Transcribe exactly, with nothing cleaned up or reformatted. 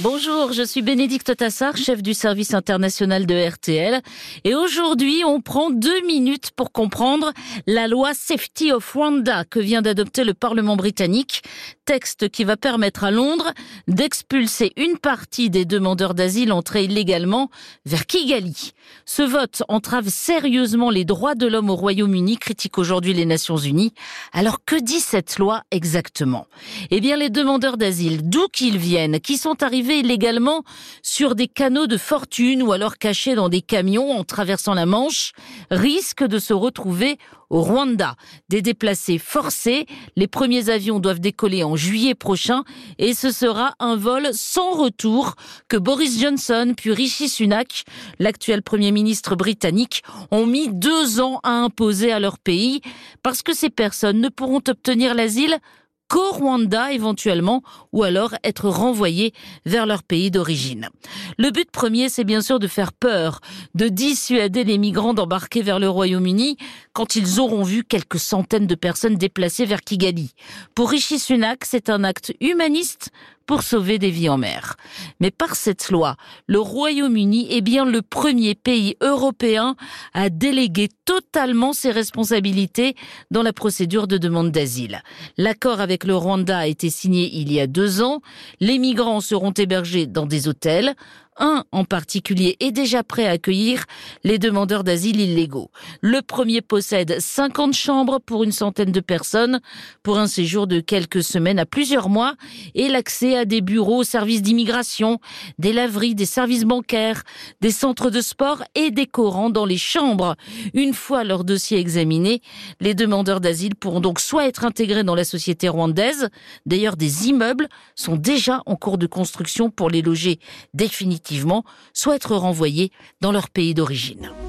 Bonjour, je suis Bénédicte Tassard, chef du service international de R T L. Et aujourd'hui, on prend deux minutes pour comprendre la loi Safety of Rwanda que vient d'adopter le Parlement britannique. Texte qui va permettre à Londres d'expulser une partie des demandeurs d'asile entrés illégalement vers Kigali. Ce vote entrave sérieusement les droits de l'homme au Royaume-Uni, critique aujourd'hui les Nations Unies. Alors que dit cette loi exactement ? Eh bien, les demandeurs d'asile, d'où qu'ils viennent, qui sont arrivés illégalement sur des canaux de fortune ou alors cachés dans des camions en traversant la Manche, risquent de se retrouver au Rwanda. Des déplacés forcés, les premiers avions doivent décoller en juillet prochain et ce sera un vol sans retour que Boris Johnson puis Rishi Sunak, l'actuel Premier ministre britannique, ont mis deux ans à imposer à leur pays parce que ces personnes ne pourront obtenir l'asile qu'au Rwanda éventuellement, ou alors être renvoyés vers leur pays d'origine. Le but premier, c'est bien sûr de faire peur, de dissuader les migrants d'embarquer vers le Royaume-Uni quand ils auront vu quelques centaines de personnes déplacées vers Kigali. Pour Rishi Sunak, c'est un acte humaniste pour sauver des vies en mer. Mais par cette loi, le Royaume-Uni est bien le premier pays européen à déléguer totalement ses responsabilités dans la procédure de demande d'asile. L'accord avec le Rwanda a été signé il y a deux ans. Les migrants seront hébergés dans des hôtels. Un en particulier est déjà prêt à accueillir les demandeurs d'asile illégaux. Le premier possède cinquante chambres pour une centaine de personnes pour un séjour de quelques semaines à plusieurs mois et l'accès à des bureaux, services d'immigration, des laveries, des services bancaires, des centres de sport et des Corans dans les chambres. Une fois leur dossier examiné, les demandeurs d'asile pourront donc soit être intégrés dans la société rwandaise, d'ailleurs des immeubles sont déjà en cours de construction pour les loger définitivement, soit être renvoyés dans leur pays d'origine.